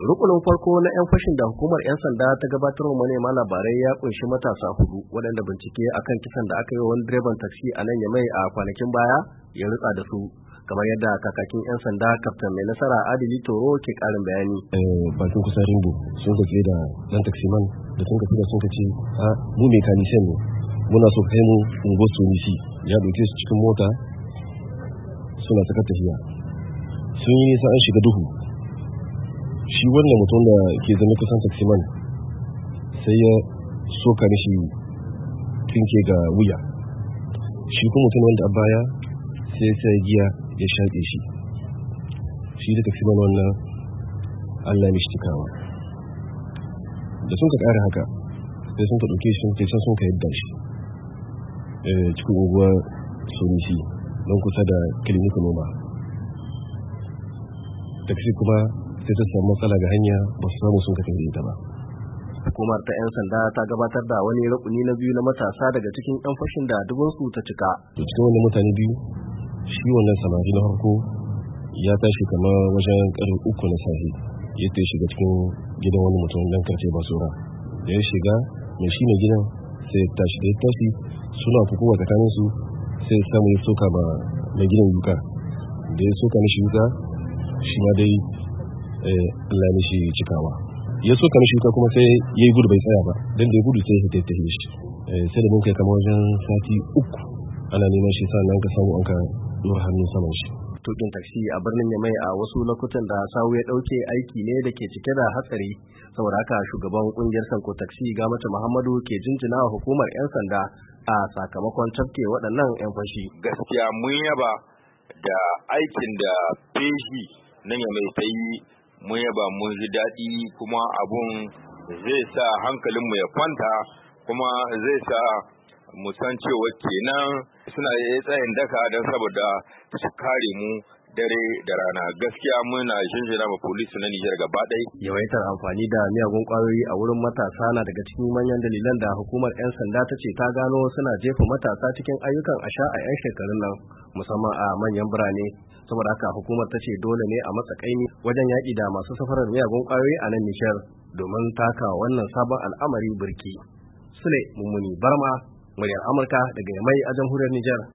Rukunin farko na 'yan fashin da hukumar 'yan sanda ta gabatar wa manema labarai ya kunshi matasa 4 waɗanda bincike akan kisan da aka yi wa wani direban taksi a nan Yamai a kwanakin baya ya rutsa da su, kamar yadda kakakin 'yan sanda kaftan mai nasara Adili Toro ke ƙarin bayani. Bakin kusa ringo sun kace da ɗan taksiman da sun kace a mu mekanisiyan ne muna so kai mu ungo sunisi ya ɗauke su cikin mota suna saka tafiya sun yi nisa an shiga duhu. Shi wannan mutum da ke zama kusan taksiman sai ya soka mishi tsinke ga wuya, shi kuma mutum wanda a baya sai giya ya shaƙe shi da taksiman wannan Allah mishi cikawa da sun ka ƙara haka sai sun ka ɗauke shi sun ka yadda shi cikin unguwar sunisi don kusa da kilinika noma. Taksi kuma sai ta samu matsala ga hanya ba su samu sun ka tambaye ta ba. Hukumar ta 'yan sanda ta gabatar da wani rukuni na biyu na matasa daga cikin 'yan fashin da dubunsu ta cika. Cikin wannan mutane biyu, shi wannan samari na farko ya tashi kamar wajen ƙarfe 3 na safe ya ta shiga cikin gidan wani mutum dan karce basura. Da ya shiga mai shi mai gidan sai ya tashi, da ya tashi suna kokowa tsakanin su sai ya samu ya soka ma mai gidan yuka. Da ya soka mishi yuka shi ma dai Allah mishi cikawa. Ya soka mishi yuka kuma sai yayi gudu bai tsaya ba, dan da ya gudu sai ya tafi shi. Sai da mun kai kamar wajen sati 3 ana neman shi sannan ka samu an ka dora hannu saman shi. Tukin taksi a birnin Yamai a wasu lokutan da sawu ya dauke aiki ne da ke cike da hatsari, saboda haka shugaban kungiyar Sanko Taksi Gamata Muhammadu ke jinjina wa hukumar 'yan sanda a sakamakon tafke waɗannan 'yan fashi. Gaskiya mun yaba da aikin da feshi nan Yamai ta yi, mun yaba mun ji daɗi, kuma abun zai sa hankalinmu ya kwanta, kuma zai sa mu san cewa kenan suna tsayin daka don saboda su kare mu dare da rana. Gaskiya muna jinjina ma polisi na Nijar gaba ɗaya. Yawaitar amfani da miyagun ƙwayoyi a wurin matasa na daga cikin manyan dalilan da hukumar 'yan sanda ta ce ta gano suna jefa matasa cikin ayyukan asha a 'yan shekarun nan, musamman a manyan birane. Saboda haka hukumar ta ce dole ne a matsa kaimi wajen yaƙi da masu safarar miyagun ƙwayoyi a nan Nijar domin taka wannan sabon al'amari birki. Sule Mummuni Barma, muryar Amurka daga Yamai a jamhuriyar Nijar.